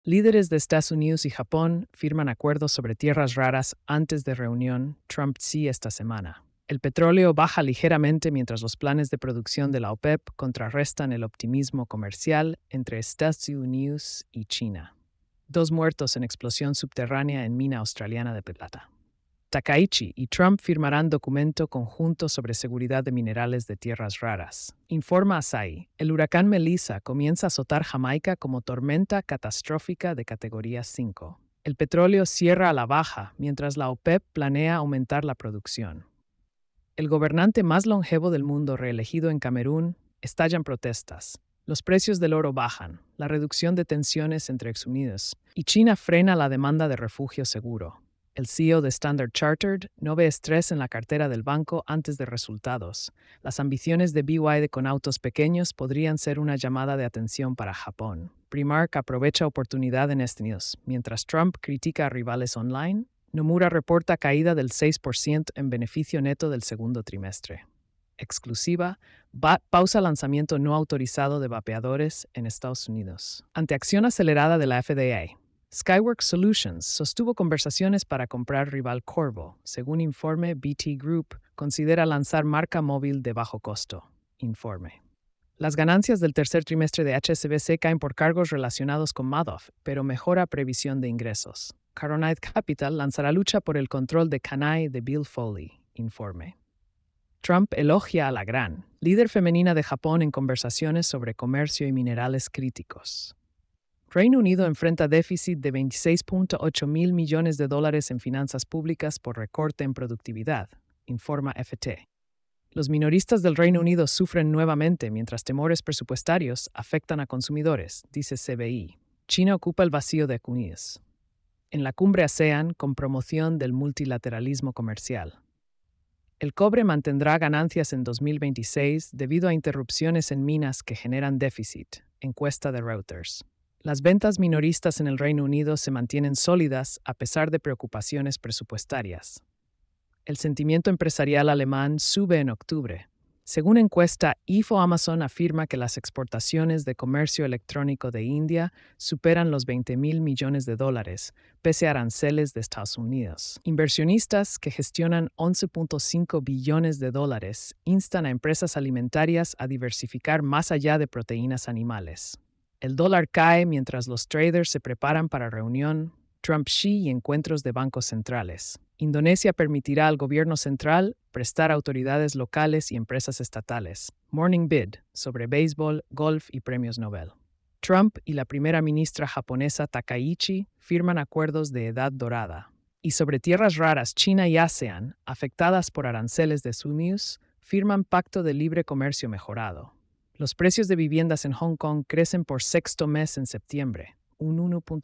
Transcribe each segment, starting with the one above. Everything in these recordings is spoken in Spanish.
Líderes de Estados Unidos y Japón firman acuerdos sobre tierras raras antes de reunión Trump-Xi esta semana. El petróleo baja ligeramente mientras los planes de producción de la OPEP contrarrestan el optimismo comercial entre Estados Unidos y China. 2 muertos en explosión subterránea en mina australiana de plata. Takaichi y Trump firmarán documento conjunto sobre seguridad de minerales de tierras raras. Informa Asahi, el huracán Melissa comienza a azotar Jamaica como tormenta catastrófica de categoría 5. El petróleo cierra a la baja mientras la OPEP planea aumentar la producción. El gobernante más longevo del mundo reelegido en Camerún estallan protestas. Los precios del oro bajan, la reducción de tensiones entre Estados Unidos y China frena la demanda de refugio seguro. El CEO de Standard Chartered no ve estrés en la cartera del banco antes de resultados. Las ambiciones de BYD con autos pequeños podrían ser una llamada de atención para Japón. Primark aprovecha oportunidad en Estados Unidos. Mientras Trump critica a rivales online, Nomura reporta caída del 6% en beneficio neto del segundo trimestre. Exclusiva, pausa lanzamiento no autorizado de vapeadores en Estados Unidos. Ante acción acelerada de la FDA, Skyworks Solutions sostuvo conversaciones para comprar rival Qorvo. Según informe, BT Group considera lanzar marca móvil de bajo costo. Informe. Las ganancias del tercer trimestre de HSBC caen por cargos relacionados con Madoff, pero mejora previsión de ingresos. Caronite Capital lanzará lucha por el control de Cannae de Bill Foley. Informe. Trump elogia a la gran líder femenina de Japón en conversaciones sobre comercio y minerales críticos. Reino Unido enfrenta déficit de 26.8 mil millones de dólares en finanzas públicas por recorte en productividad, informa FT. Los minoristas del Reino Unido sufren nuevamente mientras temores presupuestarios afectan a consumidores, dice CBI. China ocupa el vacío de Estados. En la cumbre ASEAN con promoción del multilateralismo comercial. El cobre mantendrá ganancias en 2026 debido a interrupciones en minas que generan déficit, encuesta de Reuters. Las ventas minoristas en el Reino Unido se mantienen sólidas a pesar de preocupaciones presupuestarias. El sentimiento empresarial alemán sube en octubre. Según encuesta, IFO Amazon afirma que las exportaciones de comercio electrónico de India superan los 20 mil millones de dólares, pese a aranceles de Estados Unidos. Inversionistas que gestionan 11.5 billones de dólares instan a empresas alimentarias a diversificar más allá de proteínas animales. El dólar cae mientras los traders se preparan para reunión Trump-Xi y encuentros de bancos centrales. Indonesia permitirá al gobierno central prestar a autoridades locales y empresas estatales. Morning Bid sobre béisbol, golf y premios Nobel. Trump y la primera ministra japonesa Takaichi firman acuerdos de edad dorada. Y sobre tierras raras, China y ASEAN, afectadas por aranceles de Estados Unidos, firman pacto de libre comercio mejorado. Los precios de viviendas en Hong Kong crecen por sexto mes en septiembre, un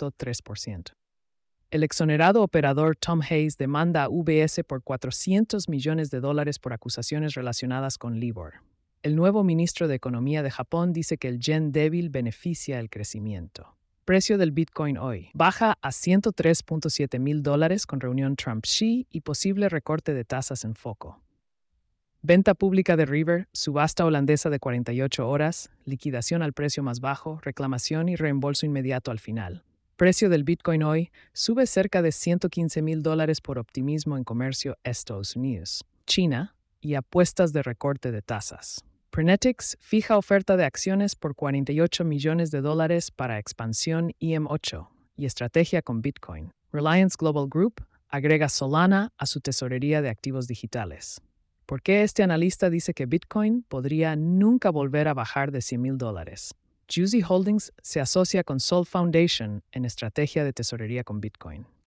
1.3%. El exonerado operador Tom Hayes demanda a UBS por $400 millones por acusaciones relacionadas con LIBOR. El nuevo ministro de Economía de Japón dice que el yen débil beneficia el crecimiento. Precio del Bitcoin hoy baja a $103.7 mil con reunión Trump-Xi y posible recorte de tasas en foco. Venta pública de River, subasta holandesa de 48 horas, liquidación al precio más bajo, reclamación y reembolso inmediato al final. Precio del Bitcoin hoy sube cerca de $115 mil por optimismo en comercio Estados Unidos, China y apuestas de recorte de tasas. Prenetics fija oferta de acciones por $48 millones para expansión IM8 y estrategia con Bitcoin. Reliance Global Group agrega Solana a su tesorería de activos digitales. ¿Por qué este analista dice que Bitcoin podría nunca volver a bajar de $100 mil? Juicy Holdings se asocia con Sol Foundation en estrategia de tesorería con Bitcoin.